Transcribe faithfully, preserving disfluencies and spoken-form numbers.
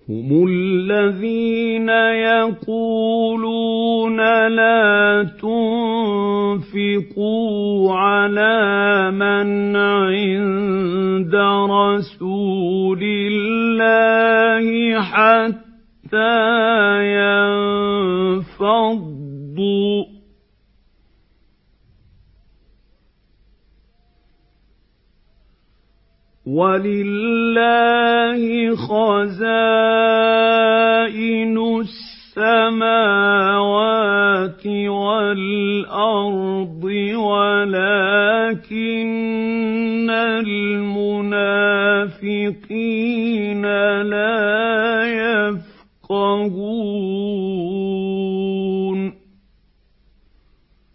هم الذين يقولون لا تنفقوا على من عند رسول الله حتى ينفضوا ولله خزائن السماوات والأرض ولكن المنافقين لا يفقهون